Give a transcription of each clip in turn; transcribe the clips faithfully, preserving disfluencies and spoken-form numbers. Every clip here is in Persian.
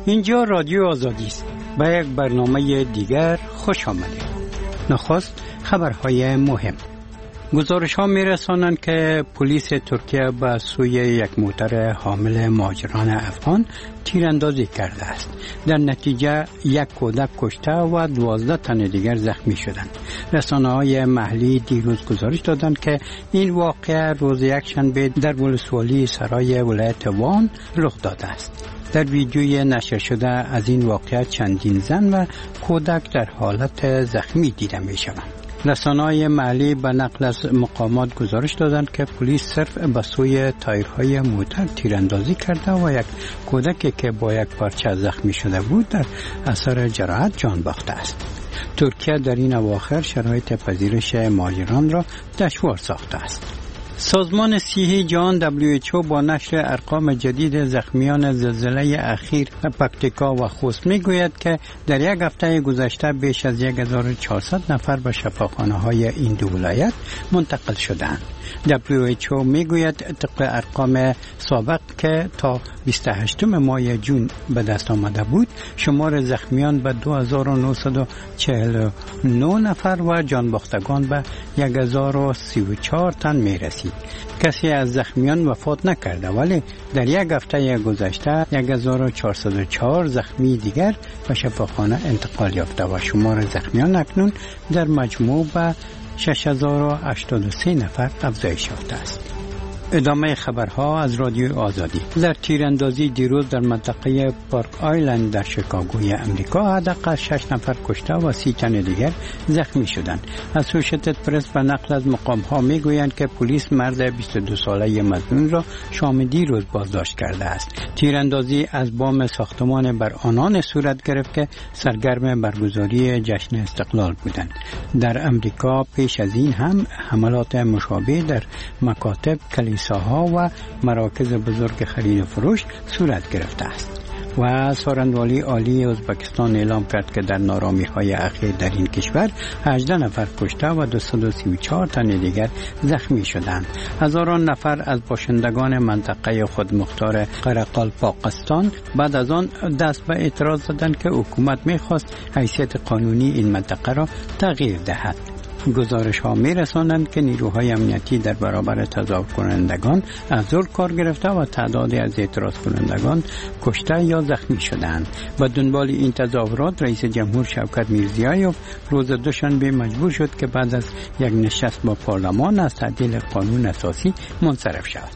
اینجا رادیو آزادی است. با یک برنامه دیگر خوش آمدید. نخست خبرهای مهم. گزارش ها می رسانند که پلیس ترکیه به سوی یک موتر حامل مهاجران افغان تیراندازی کرده است. در نتیجه یک کودک کشته و دوازده تن دیگر زخمی شدند. رسانه های محلی دیروز گزارش دادند که این واقعه روز یکشنبه در ولسوالی سرای ولایت وان رخ داده است. در ویدیوی نشر شده از این واقعه چندین زن و کودک در حالت زخمی دیده می شوند. رسانه‌های محلی به نقل از مقامات گزارش دادند که پلیس صرف به سوی تایرهای موتر تیراندازی کرده و یک کودکی که با یک پارچه زخمی شده بود در اثر جراحت جان باخته است. ترکیه در این اواخر شرایط پذیرش مهاجران را دشوار ساخته است. سازمان صحی جهان دبلیو اچ او با نشر ارقام جدید زخمیان زلزله اخیر پکتیکا و خوست میگوید که در یک هفته گذشته بیش از هزار و چهارصد نفر به شفاخانه های این دو ولایت منتقل شدند. دبلیو اچ او میگوید طبق ارقام سابق که تا بیست و هشتم ماه جون به دست آمده بود، شمار زخمیان به دو هزار و نهصد و چهل و نه نفر و جان باختگان به هزار و سی و چهار تن میرسید. کسی از زخمیان وفات نکرده، ولی در یک هفته گذشته هزار و چهارصد و چهار زخمی دیگر به شفاخانه انتقال یافته و شمار زخمیان اکنون در مجموع به شش هزار و هشتاد و سه نفر افزایش یافته است. ادامه خبرها از رادیو آزادی. در تیراندازی دیروز در منطقه پارک آیلند در شیکاگوی امریکا حداقل شش نفر کشته و سی تن دیگر زخمی شدند. اسوشیتد پرس به نقل از مقام‌ها میگویند که پلیس مرد بیست و دو ساله مظنون را شام دیروز بازداشت کرده است. تیراندازی از بام ساختمان بر آنان صورت گرفت که سرگرم برگزاری جشن استقلال بودند. در امریکا پیش از این هم حملات مشابه در مکاتب، کلیساها و مراکز بزرگ خرید و فروش صورت گرفته است. و سخنگوی عالی ازبکستان اعلام کرد که در نارامی‌های اخیر در این کشور هجده نفر کشته و دویست و سی و چهار تن دیگر زخمی شدند. هزاران نفر از باشندگان منطقه خودمختار قرقالپاقستان بعد از آن دست به اعتراض زدند که حکومت می‌خواست حیثیت قانونی این منطقه را تغییر دهد. گزارش ها می رسانند که نیروهای امنیتی در برابر تظاهر کنندگان از ظلم کار گرفته و تعدادی از اعتراض کنندگان کشته یا زخمی شدند. با دنبال این تظاهرات رئیس جمهور شوکت میرزیایوف روز دوشنبه مجبور شد که بعد از یک نشست با پارلمان از تعدیل قانون اساسی منصرف شود.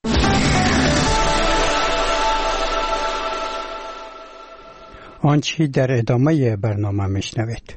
آنچه در ادامه برنامه میشنوید.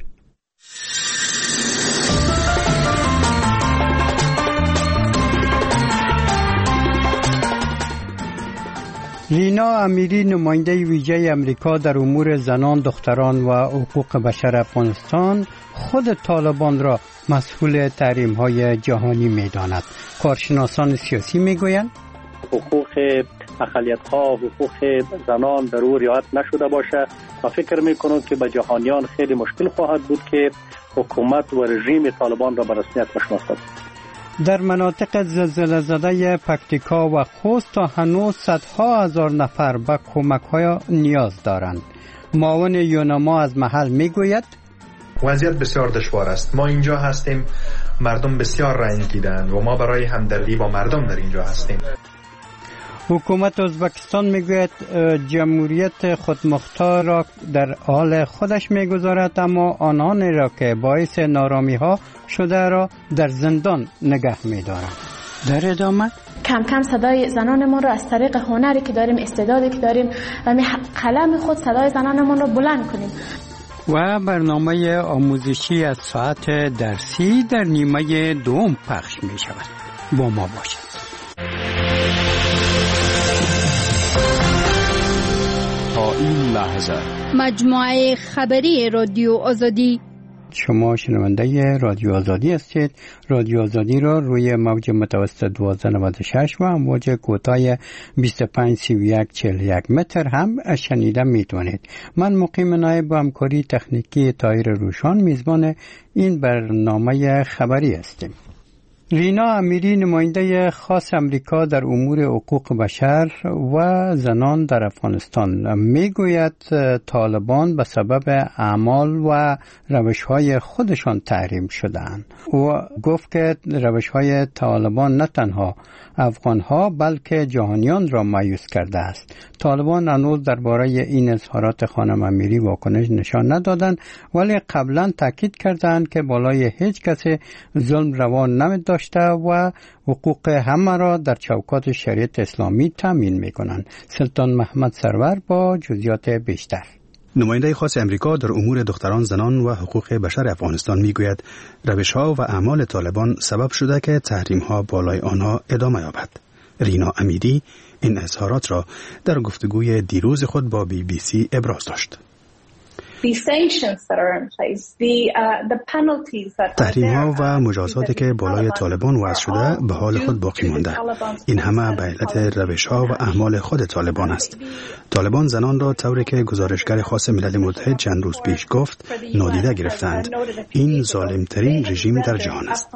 لینا امیری نماینده ویژه امریکا در امور زنان، دختران و حقوق بشر افغانستان خود طالبان را مسئول تحریم‌های جهانی می‌داند. کارشناسان سیاسی می‌گویند حقوق اقلیت‌ها، حقوق زنان در او رعایت نشده باشه و فکر می‌کنم که به جهانیان خیلی مشکل خواهد بود که حکومت و رژیم طالبان را به رسمیت بشناسد. در مناطق زلزله زده پکتیکا و خوست تا هنوز صدها هزار نفر به کمک‌های نیاز دارند. معاون یونما از محل میگوید وضعیت بسیار دشوار است. ما اینجا هستیم، مردم بسیار رنج دیدند و ما برای همدردی با مردم در اینجا هستیم. حکومت ازبکستان میگوید جمهوریت خودمختار را در حال خودش میگذارد، اما آنان را که باعث نارامی ها شده را در زندان نگه میدارد. در ادامه کم کم صدای زنانمون رو از طریق هنری که داریم، استعدادی که داریم و قلم خود صدای زنانمون رو بلند کنیم. و برنامه آموزشی از ساعت درسی در نیمه دوم پخش می شود. با ما باشید. تا این لحظه مجموعه خبری رادیو آزادی. شما شنونده رادیو آزادی هستید. رادیو آزادی را روی موج متوسط دوازده نود و شش و امواج کوتاه بیست و پنج سی و یک چهل و یک متر هم شنیده میتونید. من مقیم نایب با همکاری تکنیکی طاهر روشان میزبان این برنامه خبری هستیم. رینا امیری نماینده خاص امریکا در امور حقوق بشر و زنان در افغانستان میگوید طالبان به سبب اعمال و روش‌های خودشان تحریم شدند. او گفت که روش‌های طالبان نه تنها افغان‌ها بلکه جهانیان را مایوس کرده است. طالبان هنوز درباره این اظهارات خانم امیری واکنش نشان ندادند، ولی قبلا تاکید کردند که بالای هیچ کسی ظلم روا نمی‌داشته و حقوق همه را در چوکات شریعت اسلامی تامین می‌کنند. سلطان محمد سرور با جزئیات بیشتر. نماینده خاص امریکا در امور دختران، زنان و حقوق بشر افغانستان میگوید روش‌ها و اعمال طالبان سبب شده که تحریم‌ها بالای آنها ادامه یابد. رینا امیری این اظهارات را در گفتگوی دیروز خود با بی بی سی ابراز داشت. تحریم‌ها و مجازاتی که بالای طالبان وضع شده به حال خود باقی مانده. این همه به علت روش‌ها و اعمال خود طالبان است. طالبان زنان را طوری که گزارشگر خاص ملل متحد چند روز پیش گفت نادیده گرفتند. این ظالم‌ترین رژیم در جهان است.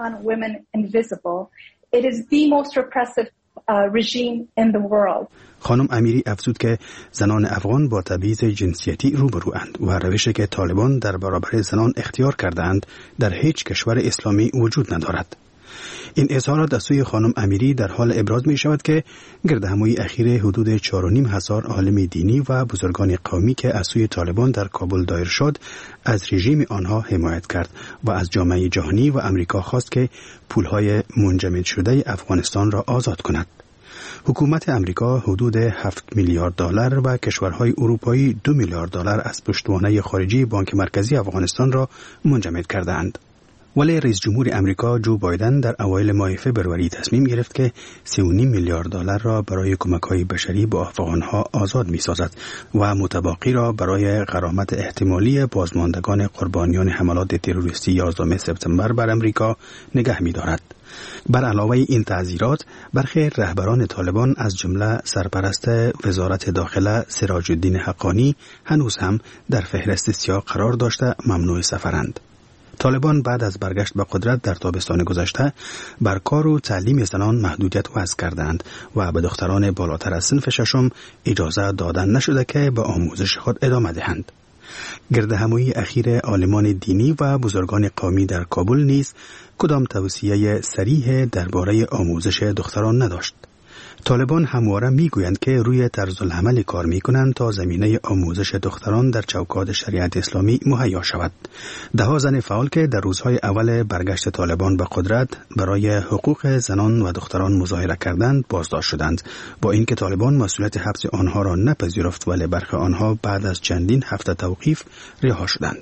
خانم امیری افزود که زنان افغان با تبعیض جنسیتی روبروند و روشی که طالبان در برابر زنان اختیار کردند در هیچ کشور اسلامی وجود ندارد. این اظهارات از سوی خانم امیری در حال ابراز می شود که گردهمایی اخیر حدود چهار و نیم هزار عالم دینی و بزرگان قومی که از سوی طالبان در کابل دایر شد از رژیم آنها حمایت کرد و از جامعه جهانی و امریکا خواست که پولهای منجمد شده افغانستان را آزاد کند. حکومت امریکا حدود هفت میلیارد دلار و کشورهای اروپایی دو میلیارد دلار از پشتوانه خارجی بانک مرکزی افغانستان را منجمد کردند. ولی رئیس جمهور امریکا جو بایدن در اوایل ماه فوریه تصمیم گرفت که سه و نیم میلیارد دلار را برای کمک‌های بشری به افغان‌ها آزاد می‌سازد و متبقی را برای غرامت احتمالی بازماندگان قربانیان حملات تروریستی یازدهم سپتامبر بر امریکا نگه می‌دارد. بر علاوه این تعزیرات، برخی رهبران طالبان از جمله سرپرست وزارت داخله سراج الدین حقانی هنوز هم در فهرست سیاه قرار داشته ممنوع سفرند. طالبان بعد از برگشت به قدرت در تابستان گذشته بر کار و تعلیم زنان محدودیت وضع کردند و به دختران بالاتر از صنف ششم اجازه دادن نشده که به آموزش خود ادامه دهند. گردهمایی اخیر عالمان دینی و بزرگان قومی در کابل نیز کدام توصیه صریح درباره آموزش دختران نداشت. طالبان همواره میگویند که روی طرز العمل کار میکنند تا زمینه آموزش دختران در چوکات شریعت اسلامی مهیا شود. ده ها زن فعال که در روزهای اول برگشت طالبان به قدرت برای حقوق زنان و دختران مظاهره کردند بازداشت شدند، با اینکه طالبان مسئولیت حبس آنها را نپذیرفت، ولی برخی آنها بعد از چندین هفته توقیف رها شدند.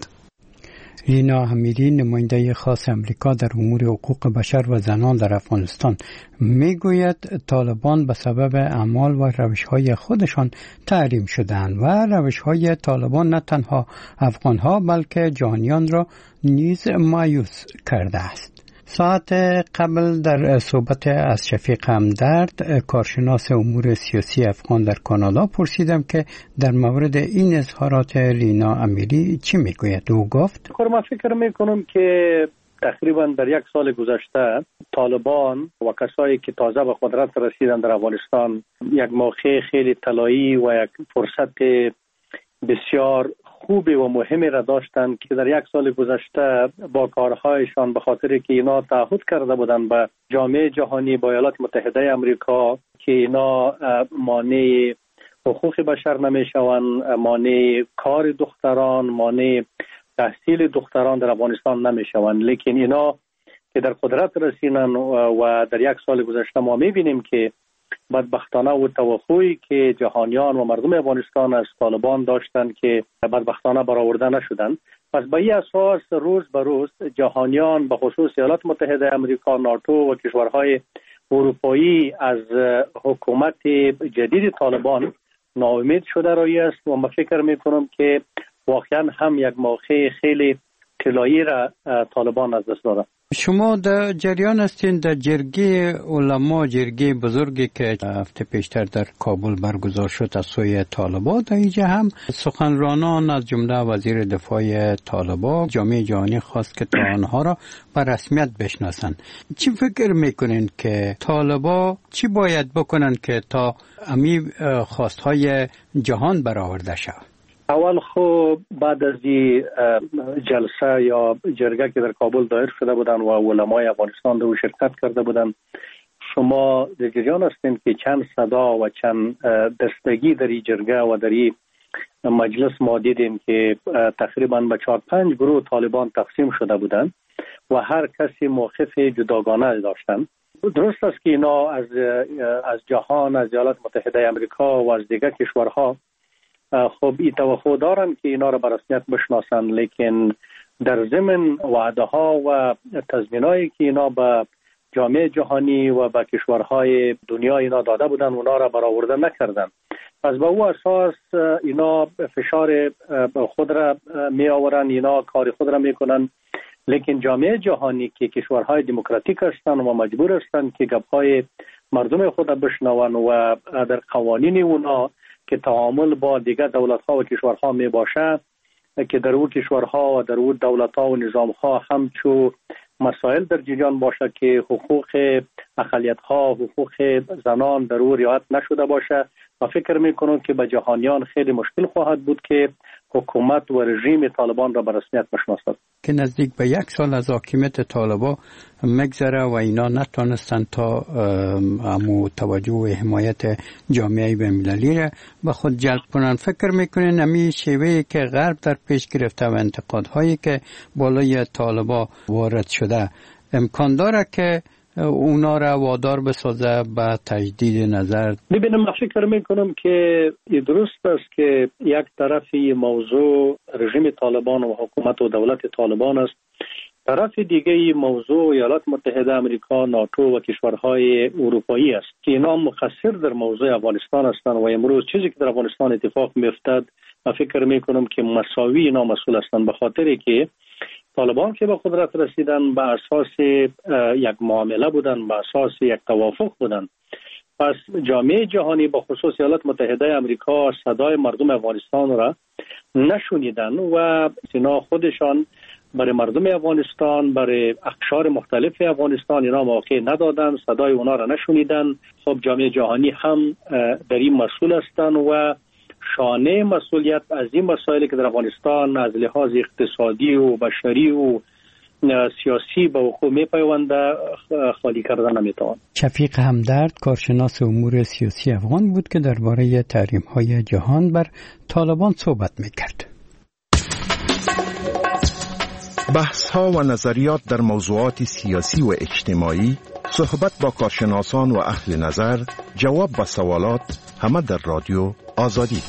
رینا امیری نماینده خاص امریکا در امور حقوق بشر و زنان در افغانستان میگوید طالبان به سبب اعمال و روش‌های خودشان تحریم شدند و روش‌های طالبان نه تنها افغان‌ها بلکه جهانیان را نیز مایوس کرده است. ساعت قبل در صحبت از شفیق همدرد کارشناس امور سیاسی افغان در کانادا پرسیدم که در مورد این اظهارات رینا امیری چی میگوید. او گفت من فکر میکنم که تقریبا در یک سال گذشته طالبان و کسایی که تازه به قدرت رسیدن در افغانستان یک موقع خیلی طلایی و یک فرصت بسیار خوبی و مهمی را داشتند که در یک سال گذشته با کارهایشان به خاطر که اینا تعهد کرده بودند به جامعه جهانی، با ایالات متحده امریکا که اینا مانع حقوق بشر نمیشوند، مانع کار دختران، مانع تحصیل دختران در افغانستان نمیشوند، لیکن اینا که در قدرت رسیدن و در یک سال گذشته ما میبینیم که بدبختانه و توقعی که جهانیان و مردم افغانستان از طالبان داشتند که بدبختانه برآورده نشدند. پس به این اساس روز به روز جهانیان به خصوص ایالات متحده امریکا، ناتو و کشورهای اروپایی از حکومت جدید طالبان ناامید شده رایی است و من فکر میکنم که واقعا هم یک موقع خیلی طلایی را طالبان از دست داده. شما در جریان هستین در جرگه علما، جرگه بزرگی که هفته پیشتر در کابل برگزار شد از سوی طالبان، در اینجا هم سخنرانان از جمله وزیر دفاع طالبان جامعه جهانی خواست که تا آنها را به رسمیت بشناسن. چی فکر میکنین که طالبان چی باید بکنن که تا امی خواستهای جهان برآورده شود؟ اول خب بعد از این جلسه یا جرگه که در کابل دایر شده بودن و علمای افغانستان در شرکت کرده بودن، شما در جریان هستین که چند صدا و چند دستگی در این جرگه و در این مجلس ما دیدیم که تقریبا به چهار پنج گروه طالبان تقسیم شده بودن و هر کسی موقف جداگانه داشتن. درست است که اینا از از جهان، از ایالات متحده آمریکا و از دیگر کشورها خب این توقع دارن که اینا را به رسمیت بشناسن، لیکن در ضمن وعده ها و تضمینایی که اینا به جامعه جهانی و به کشورهای دنیا اینا داده بودن اونا را برآورده نکردن. پس با او اساس اینا فشار خود را می آورن، اینا کار خود را میکنن، لیکن جامعه جهانی که کشورهای دموکراتیک هستند و مجبور هستند که گپ‌های مردم خود را بشنون و در قوانین اونا که تعامل با دیگر دولت‌ها و کشورها می باشه که در اون کشورها و در اون دولت‌ها و نظام‌ها همچو مسائل در جریان باشه که حقوق اقلیت‌ها، حقوق زنان در اون رعایت نشده باشه و فکر می‌کنم که به جهانیان خیلی مشکل خواهد بود که حکومت و رژیم طالبان را به رسمیت بشناسد. که نزدیک به یک سال از حاکمیت طالبان مگذره و اینا نتونستن تا امو توجه و حمایت جامعه بین‌المللی را به خود جلب کنن. فکر میکنین امی شیوهی که غرب در پیش گرفته و انتقادهایی که بالای طالبان وارد شده امکان داره که اونا را وادار بسازه به تجدید نظر؟ ببینم، من فکر میکنم که درست است که یک طرفی موضوع رژیم طالبان و حکومت و دولت طالبان است، طرف دیگه موضوع ایالات متحده آمریکا، ناتو و کشورهای اروپایی است که اینا مقصر در موضوع افغانستان هستند و امروز چیزی که در افغانستان اتفاق میافتد من فکر میکنم که مساوی اینا مسئول هستند، به خاطری که طالبان که به قدرت رسیدن به اساس یک معامله بودن، به اساس یک توافق بودن. پس جامعه جهانی به خصوص ایالات متحده آمریکا صدای مردم افغانستان را نشنیدن و اینا خودشان برای مردم افغانستان، برای اقشار مختلف افغانستان اینا موقع ندادن، صدای اونا را نشنیدن. خب جامعه جهانی هم در این مسئول هستند و شانه مسئولیت از این مسائلی که در افغانستان از لحاظ اقتصادی و بشری و سیاسی به وقوع می‌پیونده خالی کردن نمیتوان. شفیق همدرد کارشناس امور سیاسی افغان بود که درباره تحریم‌های جهان بر طالبان صحبت می‌کرد. بحث‌ها و نظریات در موضوعات سیاسی و اجتماعی، صحبت با کارشناسان و اهل نظر، جواب به سوالات، همه در رادیو آزادی.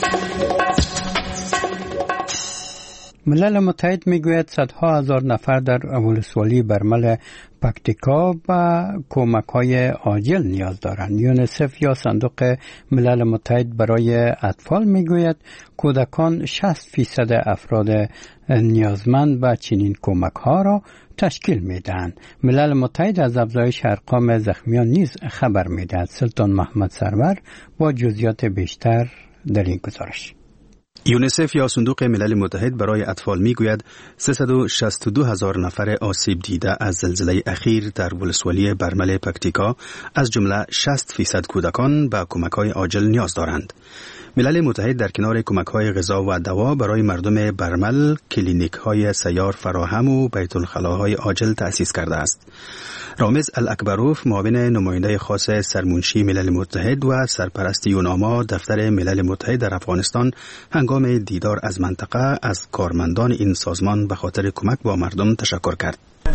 ملل متحد میگوید صدها هزار نفر در ولسوالی برمل پکتیکا به کمک‌های عاجل نیاز دارند. یونیسف یا صندوق ملل متحد برای اطفال میگوید کودکان شصت فیصد افراد نیازمند به چنین کمک‌ها را تشکیل میدهند. ملل متحد از افزایش ارقام زخمیان نیز خبر میدهد. سلطان محمد سرور با جزئیات بیشتر در این گزارش. یونیسف یا صندوق ملل متحد برای اطفال میگوید سیصد و شصت و دو هزار نفر آسیب دیده از زلزله اخیر در ولسوالی برمل پکتیکا از جمله شصت فیصد کودکان به کمک‌های عاجل نیاز دارند. ملل متحد در کنار کمک‌های غذا و دوا برای مردم برمل کلینیک‌های سیار فراهم و بیت الخلاهای عاجل تأسیس کرده است. رامز الاکبروف معاون نماینده خاص سرمنشی ملل متحد و سرپرست یوناما دفتر ملل متحد در افغانستان هنگام دیدار از منطقه از کارمندان این سازمان به خاطر کمک با مردم تشکر کرد.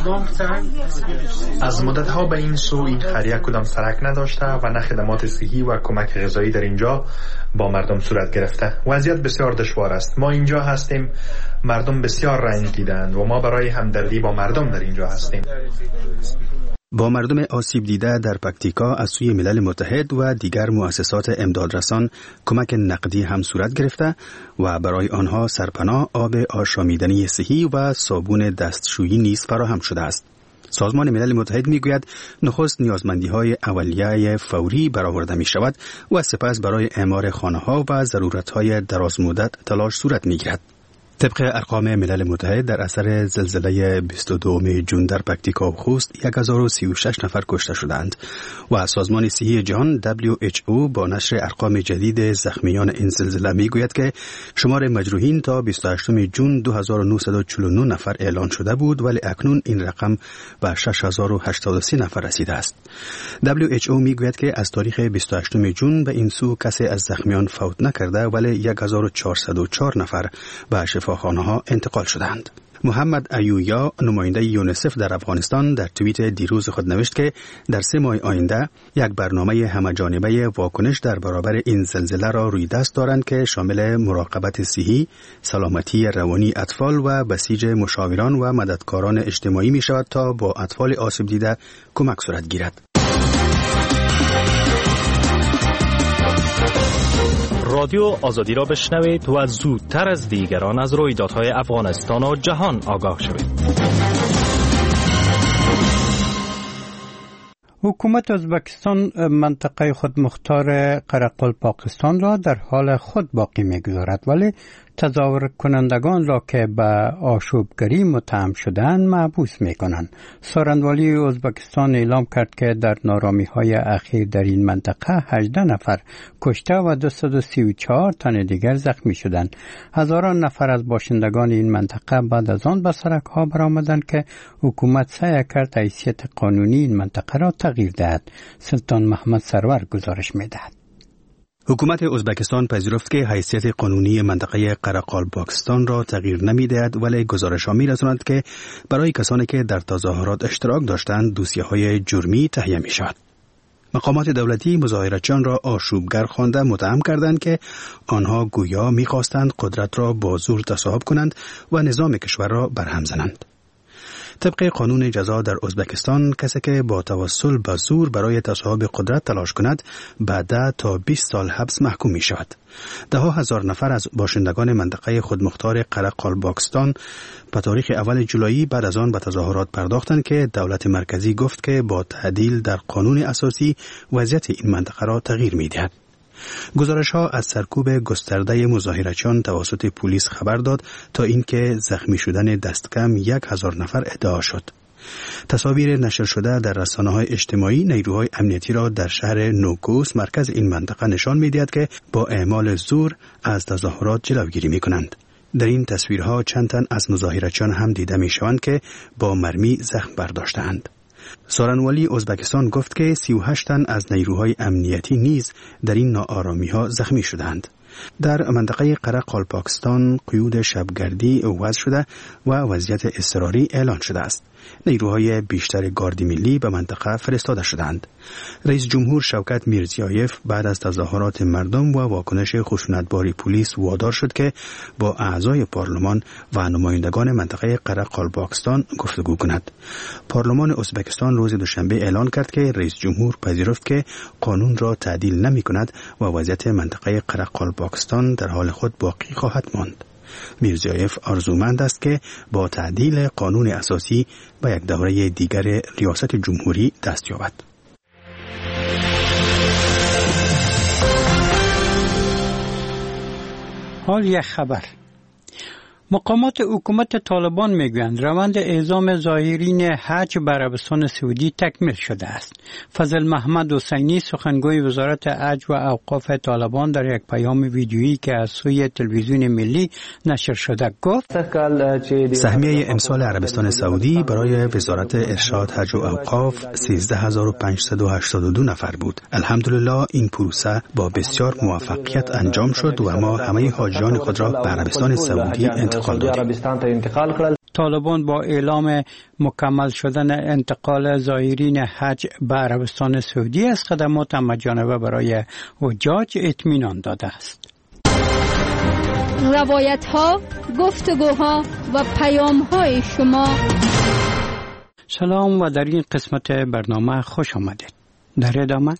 از مدت‌ها به این سو این خیریه کدام سرک نداشته و نه خدمات صحی و کمک غذایی در اینجا با مردم صورت گرفته. وضعیت بسیار دشوار است. ما اینجا هستیم، مردم بسیار رنج دیدند و ما برای همدردی با مردم در اینجا هستیم. با مردم آسیب دیده در پکتیکا از سوی ملل متحد و دیگر مؤسسات امدادرسان کمک نقدی هم صورت گرفته و برای آنها سرپناه، آب آشامیدنی صحی و صابون دستشویی نیز فراهم شده است. سازمان ملل متحد میگوید نخست نیازمندی‌های اولیه فوری برآورده می‌شود و سپس برای اعمار خانه‌ها و ضرورت‌های درازمدت تلاش صورت می‌گیرد. طبق ارقام ملل متحد در اثر زلزله بیست و دوم جون در پکتیکا و خوست هزار و سی و شش نفر کشته شدند و سازمان صحی جهان دبلیو اچ او با نشر ارقام جدید زخمیان این زلزله میگوید که شمار مجروحین تا بیست و هشتم جون دو هزار و نهصد و چهل و نه نفر اعلان شده بود ولی اکنون این رقم به شش هزار و هشتاد و سه نفر رسیده است. دبلیو اچ او میگوید که از تاریخ بیست و هشتم جون به این سو کسی از زخمیان فوت نکرده ولی هزار و چهارصد و چهار نفر به شفاخانه ها انتقال شدند. محمد ایویا نماینده یونیسف در افغانستان در توییت دیروز خود نوشت که در سه ماه آینده یک برنامه همه‌جانبه واکنش در برابر این زلزله را روی دست دارند که شامل مراقبت صحی، سلامتی روانی اطفال و بسیج مشاوران و مددکاران اجتماعی می شود تا با اطفال آسیب دیده کمک صورت گیرد. رادیو آزادی را بشنوید و زودتر از دیگران از رویدادهای افغانستان و جهان آگاه شوید. حکومت ازبکستان منطقه خودمختار قرقل-پاکستان را در حال خود باقی می‌گذارد ولی تظاهر کنندگان را که به آشوبگری متهم شدند محبوس می‌کنند. سارنوالی ازبکستان اعلام کرد که در نارامی‌های اخیر در این منطقه هجده نفر کشته و دویست و سی و چهار تن دیگر زخمی شدند. هزاران نفر از باشندگان این منطقه بعد از آن به سرک‌ها برآمدند که حکومت سعی کرد حیثیت قانونی این منطقه را تغییر دهد. سلطان محمد سرور گزارش می‌دهد. حکومت ازبکستان پذیرفت که حیثیت قانونی منطقه قرقل-پاکستان را تغییر نمی‌دهد ولی گزارش‌ها می‌رساند که برای کسانی که در تظاهرات اشتراک داشتند دوسیه‌های جرمی تهیه می‌شود. مقامات دولتی مظاهرچیان را آشوبگر خوانده متهم کردند که آنها گویا می‌خواستند قدرت را با زور تصاحب کنند و نظام کشور را برهم زنند. طبق قانون جزا در ازبکستان کسی که با توسل به زور برای تصاحب قدرت تلاش کند بعد تا بیست سال حبس محکوم می شود. ده ها هزار نفر از باشندگان منطقه خودمختار قرقل-پاکستان به تاریخ اول جولای بعد از آن به تظاهرات پرداختند که دولت مرکزی گفت که با تعدیل در قانون اساسی وضعیت این منطقه را تغییر می دهد. گزارش‌ها از سرکوب گسترده مظاهرچیان توسط پلیس خبر داد تا اینکه زخمی شدن دست کم یک هزار نفر ادعا شد. تصاویر نشر شده در رسانه‌های اجتماعی نیروهای امنیتی را در شهر نوکوس مرکز این منطقه نشان می‌دهد که با اعمال زور از تظاهرات جلوگیری می‌کنند. در این تصویرها چند تن از مظاهرچیان هم دیده می‌شوند که با مرمی زخم برداشته‌اند. سارنوالی ازبکستان گفت که سی و هشت تن از نیروهای امنیتی نیز در این ناآرامی‌ها زخمی شدند. در منطقه قرقل-پاکستان قیود شبگردی وضع شده و وضعیت اضطراری اعلان شده است. نیروهای بیشتر گاردی ملی به منطقه فرستاده شدند. رئیس جمهور شوکت میرزیایف بعد از تظاهرات مردم و واکنش خشونتبار پلیس وادار شد که با اعضای پارلمان و نمایندگان منطقه قرقل-پاکستان گفتگو کند. پارلمان ازبکستان روز دوشنبه اعلان کرد که رئیس جمهور پذیرفت که قانون را تعدیل نمی کند و وضعیت منطقه قرقل-پاکستان در حال خود باقی خواهد ماند. میرزیایف آرزومند است که با تعدیل قانون اساسی به یک دوره دیگر ریاست جمهوری دست یابد. حال یک خبر. مقامات حکومت طالبان میگویند روند اعزام زائرین حج به عربستان سعودی تکمیل شده است. فضل محمد حسینی سخنگوی وزارت حج و اوقاف طالبان در یک پیام ویدیویی که از سوی تلویزیون ملی نشر شده گفت سهمیه امسال عربستان سعودی برای وزارت ارشاد حج و اوقاف سیزده هزار و پانصد و هشتاد و دو نفر بود. الحمدلله این پروسه با بسیار موفقیت انجام شد و ما همه حاجیان خود را به عربستان سعودی انتقال طالبان با اعلام مکمل شدن انتقال زائرین حج به عربستان سعودی از خدمات همه‌جانبه برای حجاج اطمینان داده است. روایت ها، گفتگوها و پیام های شما. سلام و در این قسمت برنامه خوش آمدید. در ادامه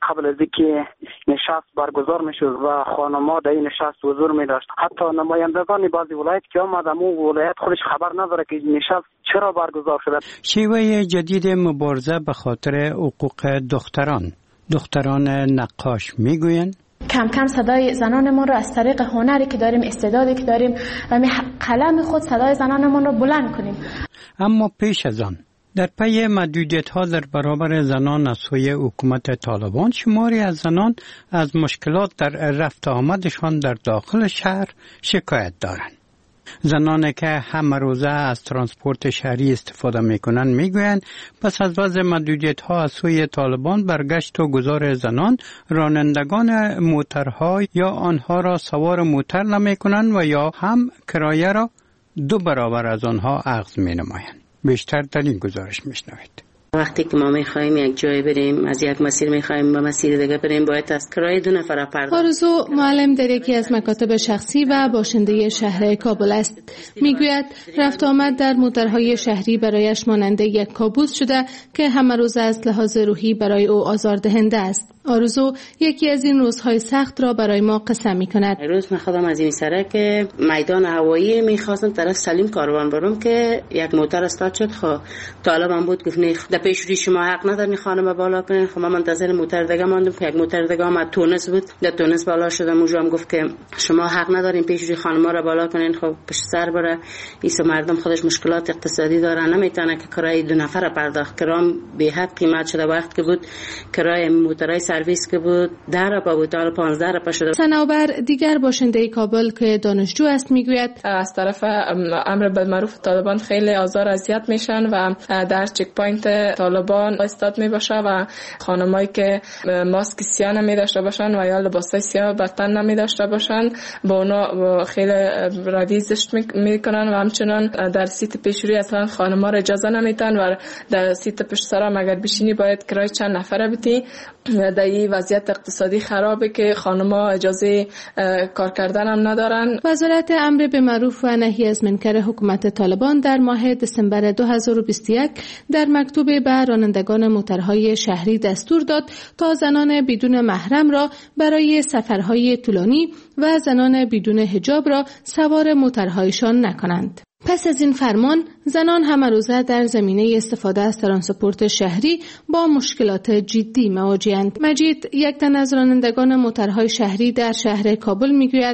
قبل از اینکه نشست برگزار میشد و خانم‌ها در این نشست حضور می داشت. حتی نمایندگان بعضی ولایت که آمدن اون ولایت خودش خبر نداره که نشست چرا برگزار شده. شیوه جدید مبارزه به خاطر حقوق دختران دختران نقاش میگویند کم کم صدای زنانمون رو از طریق هنری که داریم، استعدادی که داریم و قلم خود صدای زنانمون رو بلند کنیم. اما پیش از آن در پی محدودیت‌ها در برابر زنان از سوی حکومت طالبان، شماری از زنان از مشکلات در رفت آمدشان در داخل شهر شکایت دارند. زنانی که همه روزه از ترانسپورت شهری استفاده میکنند میگویند پس از وضع محدودیت‌ها از سوی طالبان برگشت و گذار زنان رانندگان موترها یا آنها را سوار موتر نمیکنند و یا هم کرایه را دو برابر از آنها اخذ مینمایند. بیشتر در این گزارش میشنوید. وقتی که ما میخوایم یک جای بریم، از یک مسیر میخوایم به مسیر دیگه بریم، باید از کرایه دو نفر پرداخت. آرزو معلم در یکی از مکاتب شخصی و باشنده شهر کابل است. میگوید رفت آمد در موترهای شهری برایش ماننده یک کابوس شده که همه روز از لحاظ روحی برای او آزاردهنده است. آرزو یکی از این روزهای سخت را برای ما قصه میکند. روز من خودم از این سرک میدان هوایی میخواستم طرف سلیم کاروان برم که یک موتر استاد شد. خب طالبم بود گفت نه در پیش روی شما حق ندارین خانم بالا کنین. خب من منتظر موتر دیگه ماندم که یک موتر دیگه آمد تونس بود. در تونس بالا شدم، اونجا هم گفت که شما حق ندارین پیش روی خانم‌ها را بالا کنین. خب پشت سر بره ایسا مردم خودش مشکلات اقتصادی دارن، نمیتونه که کرایه دو نفر پرداخت. کرام به حد قیمت شده. وقت که بود کرایه موترای سرویس که بود ده با بود تا پانزده رپا شده. صنوبر دیگر باشنده کابل که دانشجو است میگوید از طرف امر بالمعروف طالبان خیلی آزار اذیت میشن و در چک پوینت طالبان استاد میباشه و خانمایی که ماسک سیاه نمی داشته باشن و یا لباسای سیاه بر تن نمی داشته باشن با اونا خیلی ردی زشت میکنن و همچنان در سیت پیشروی اصلا خانم‌ها را اجازه نمیدن و در سیت پشت سر مگر بشینی باید کرای چند نفره بدی. در این وضعیت اقتصادی خرابه که خانم‌ها اجازه کار کردن هم ندارن. وزارت امر به معروف و نهی از منکر حکومت طالبان در ماه دسامبر دو هزار و بیست و یک در مکتوب به رانندگان موترهای شهری دستور داد تا زنان بدون محرم را برای سفرهای طولانی و زنان بدون حجاب را سوار موترهایشان نکنند. پس از این فرمان زنان همه روزه در زمینه استفاده از ترانسپورت شهری با مشکلات جدی مواجه‌اند. مجید یک تن از رانندگان موترهای شهری در شهر کابل میگوید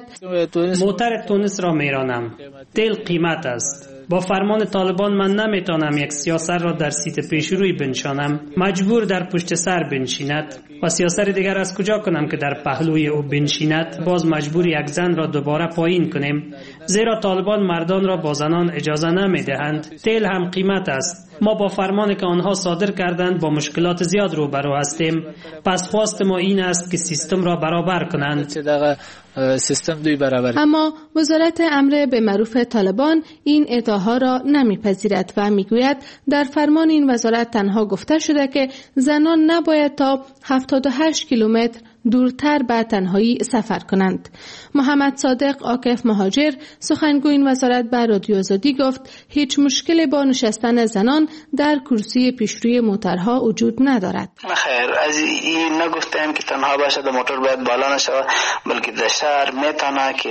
موتر تونس را میرانم، تیل قیمت است. با فرمان طالبان من نمیتونم یک سیاسر را در سیت پیشروی بنشانم، مجبور در پشت سر بنشیند و سیاسر دیگر از کجا کنم که در پهلوی او بنشیند. باز مجبور یک زن را دوباره پایین کنیم، زیرا طالبان مردان را با زنان اجازه نمیدهند. تیل هم قیمت است. ما با فرمانی که آنها صادر کردند با مشکلات زیاد روبرو هستیم. پس خواست ما این است که سیستم را برابر کنند. سیستم دوی برابر. اما وزارت امر به معروف طالبان این ادعاها را نمیپذیرد و میگوید در فرمان این وزارت تنها گفته شده که زنان نباید تا هفتاد و هشت کیلومتر دورتر به تنهایی سفر کنند. محمد صادق عاکف مهاجر سخنگوی این وزارت به رادیو آزادی گفت هیچ مشکلی با نشستن زنان در کرسی پیشروی موترها وجود ندارد. خیر، از این نگفتیم که تنها باشه در موتور باید بالا نشود، بلکه در شهر میتونه که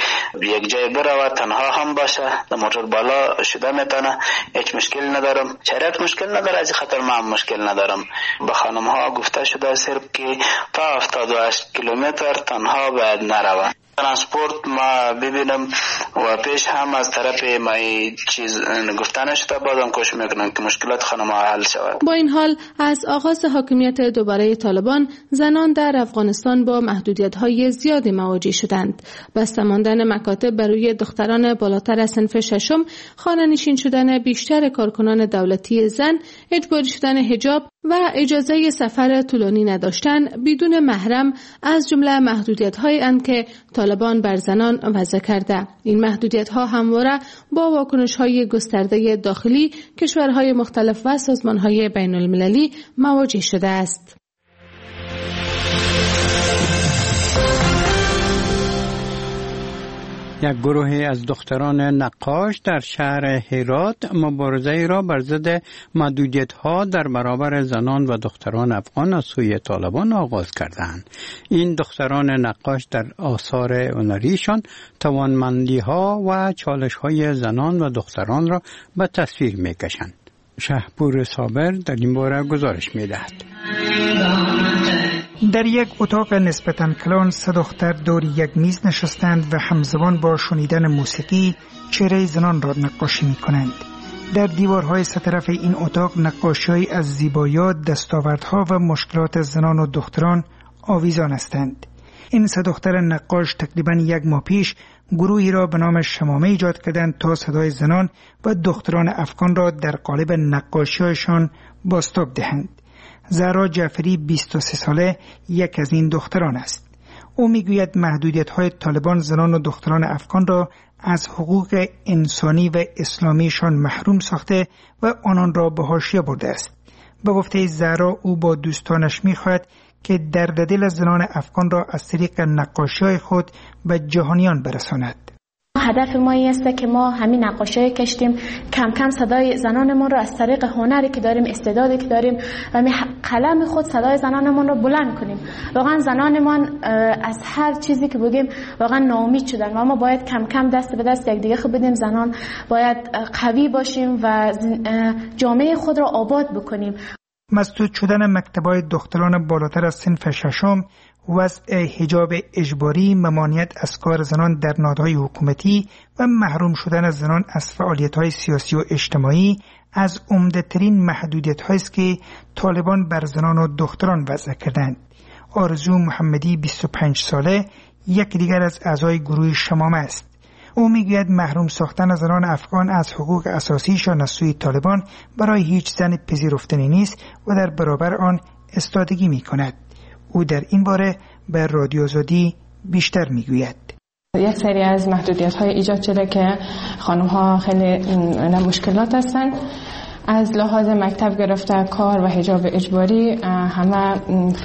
یک جای بره تنها هم باشه در موتور بالا شده میتونه. هیچ مشکل ندارم، شریعت مشکل نداره، از خاطر من مشکل ندارم. به خانم ها گفته شده صرف که تا هفتاد و هشت کیلومتر تنها باید نروند. ترانسپورت ما ببینم و پیش هم از طرف ما چیز گفتن شده، بازم کوشش میکنم که مشکلات خانم ها حل شود. با این حال از آغاز حاکمیت دوباره طالبان زنان در افغانستان با محدودیت‌های زیادی مواجه شدند. بسته ماندن مکاتب برای دختران بالاتر از صنف ششم، خانه‌نشین شدن بیشتر کارکنان دولتی زن، اجباری شدن حجاب و اجازه سفر طولانی نداشتن بدون محرم از جمله محدودیت‌هایی اند که طالبان بر زنان وضع کرده. این محدودیت‌ها همواره با واکنش‌های گسترده داخلی کشورهای مختلف و سازمان‌های بین‌المللی مواجه شده است. یک گروه از دختران نقاش در شهر هرات مبارزه را بر ضد محدودیت‌ها در برابر زنان و دختران افغان از سوی طالبان آغاز کردند. این دختران نقاش در آثار هنریشان توانمندی‌ها و چالش‌های زنان و دختران را به تصویر می‌کشند. شهپور صابر در این باره گزارش می‌دهد. در یک اتاق نسبتاً کلان سه دختر دور یک میز نشستند و همزمان با شنیدن موسیقی چهره زنان را نقاشی می‌کنند. در دیوارهای سه طرف این اتاق نقاشی‌های از زیبایی‌ها، دستاوردها و مشکلات زنان و دختران آویزان هستند. این سه دختر نقاش تقریباً یک ماه پیش گروهی را به نام شمامه ایجاد کردند تا صدای زنان و دختران افغان را در قالب نقاشی‌هایشان بازتاب دهند. زهرا جعفری بیست و سه ساله یک از این دختران است. او میگوید محدودیت‌های طالبان زنان و دختران افغان را از حقوق انسانی و اسلامیشان محروم ساخته و آنان را به حاشیه برده است. به گفته زهرا او با دوستانش می‌خواهد که درد دل زنان افغان را از طریق نقاشی‌های خود به جهانیان برساند. هدف ما این است که ما همین نقاشی کشتیم کم کم صدای زنانمون رو از طریق هنری که داریم، استعدادی که داریم و قلم خود صدای زنانمون رو بلند کنیم. واقعا زنانمون از هر چیزی که بگیم واقعا ناامید شدن و ما باید کم کم دست به دست یکدیگه خود بدیم. زنان باید قوی باشیم و جامعه خود را آباد بکنیم. مسدود شدن مکتب‌های دختران بالاتر از صنف ششم، وضع حجاب اجباری، ممانعت از کار زنان در نهادهای حکومتی و محروم شدن زنان از فعالیت‌های سیاسی و اجتماعی از عمده‌ترین محدودیت‌هایی است که طالبان بر زنان و دختران وضع کردند. آرزو محمدی بیست و پنج ساله یک دیگر از اعضای گروه شمامه است. او میگوید محروم ساختن زنان افغان از حقوق اساسیشان از سوی طالبان برای هیچ زن پذیرفتنی نیست و در برابر آن استادگی می‌کند. او در این باره به رادیو آزادی بیشتر میگوید. یک سری از محدودیت‌های ایجاد شده که خانم‌ها خیلی مشکلات هستند. از لحاظ مکتب گرفته کار و حجاب اجباری همه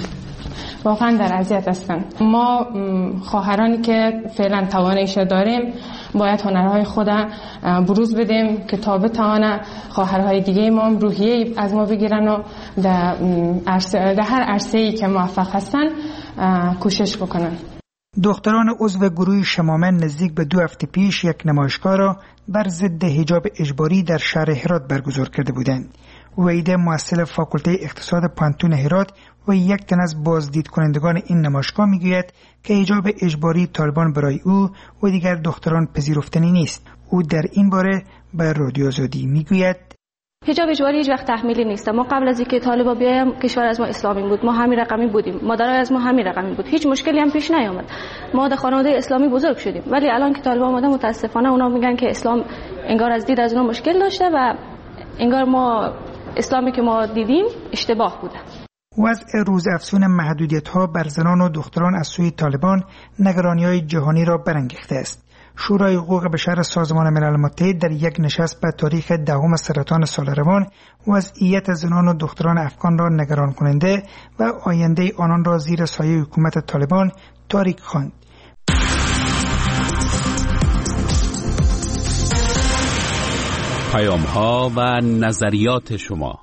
واقعا در اذیت هستند. ما خواهرانی که فعلا تواناییش داریم باید هنرهای خود بروز بدیم که تا بتوانه خواهرهای دیگه ما روحیه از ما بگیرن و در, در هر عرصه‌ای که موفق هستن کوشش بکنن. دختران عضو گروه شمامه نزدیک به دو هفته پیش یک نمایشگاه را بر ضد حجاب اجباری در شهر هرات برگزار کرده بودند. وحیده مؤسس فاکولته اقتصاد پانتون هرات و یک تن از بازدید کنندگان این نمایشگاه میگوید که حجاب اجباری طالبان برای او و دیگر دختران پذیرفتنی نیست. او در این باره به رادیو آزادی میگوید حجاب اجباری هیچ وقت تحمیلی نیست. ما قبل از اینکه طالبا بیایم کشور از ما اسلامی بود، ما همین رقمی بودیم، مادرای از ما همین رقمی بود، هیچ مشکلی هم پیش نیامد. ما در خانواده اسلامی بزرگ شدیم، ولی الان که طالبا اومدن متاسفانه اونا میگن که اسلام انگار از دید از اونها مشکل داشته و انگار ما اسلامی که ما دیدیم اشتباه بوده. وضع روزافزون محدودیت‌ها بر زنان و دختران از سوی طالبان نگرانی‌های جهانی را برانگیخته است. شورای حقوق بشر سازمان ملل متحد در یک نشست به تاریخ دهم سرطان سال روان وضعیت زنان و دختران افغان را نگران کننده و آینده آنان را زیر سایه حکومت طالبان تاریک خواند. پیام‌ها و نظریات شما.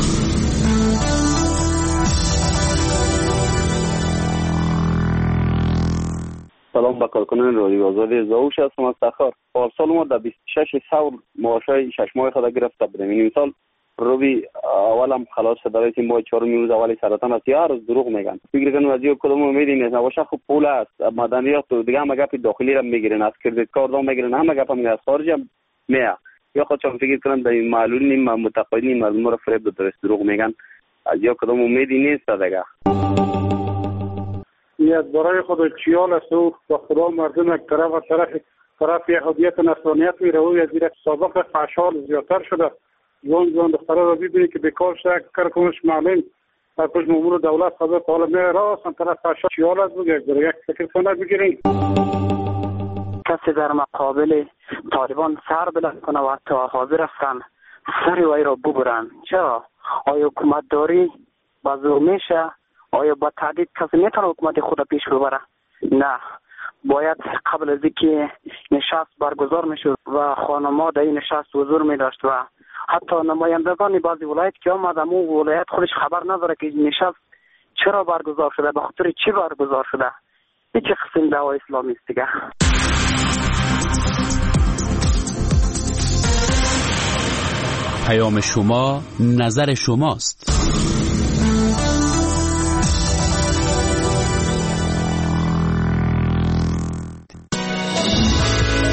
سلام به کارکنان رادیو آزادی زاوش هستم از تخار. پارسال ما در بیست و شش ثور معاشای شش ماه خود گرفته بودیم. این سال روبی اولم خلاص شده که ما چهارم روز اولی سرطان است یا روز دروغ میگن. فکر کنم از یه کدوم امیدی نیست. نباشه خب پول است. مدنیات دیگه هم گپ داخلی را میگیرن، از کردیت کارت هم میگیرن، همه گپ هم از خارج هم میاد. یا خودشون فکر کنم در این معلولین متقاعدین مردم را فریب داده دروغ میگن. از یه کدوم امیدی نیست دیگه. نیت برای خود چیال است و با خدا مردم یک طرف و طرف طرف یهودیت و نصرانیت میره و از زیر سابق فحشا زیادتر شده. جوان جوان دخترها را ببینید که بیکار شده کار کنش معلم در کش مامور دولت خبر حالا میره راست هم طرف فحشا چیال است بگه یک فکر کنه بگیریم. کسی در مقابل طالبان سر بلند کنه و حتی حاضر هستن سری وی را ببرن. چرا؟ آیا حکومت داری با زور میشه؟ آیا با تعدید کسی میتونه حکومت خود پیش ببره؟ نه. باید قبل از اینکه نشست برگزار میشد و خانما در این نشست حضور می داشت و حتی نمایندگان بعضی ولایت که آمد امو ولایت خودش خبر نداره که نشست چرا برگزار شده، به خاطر چی برگزار شده. این چه قسم دعوای اسلامی است دیگه؟ پیام شما نظر شماست.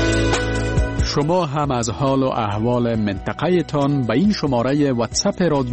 شما هم از حال و احوال منطقه تان به این شماره واتساپ رادیو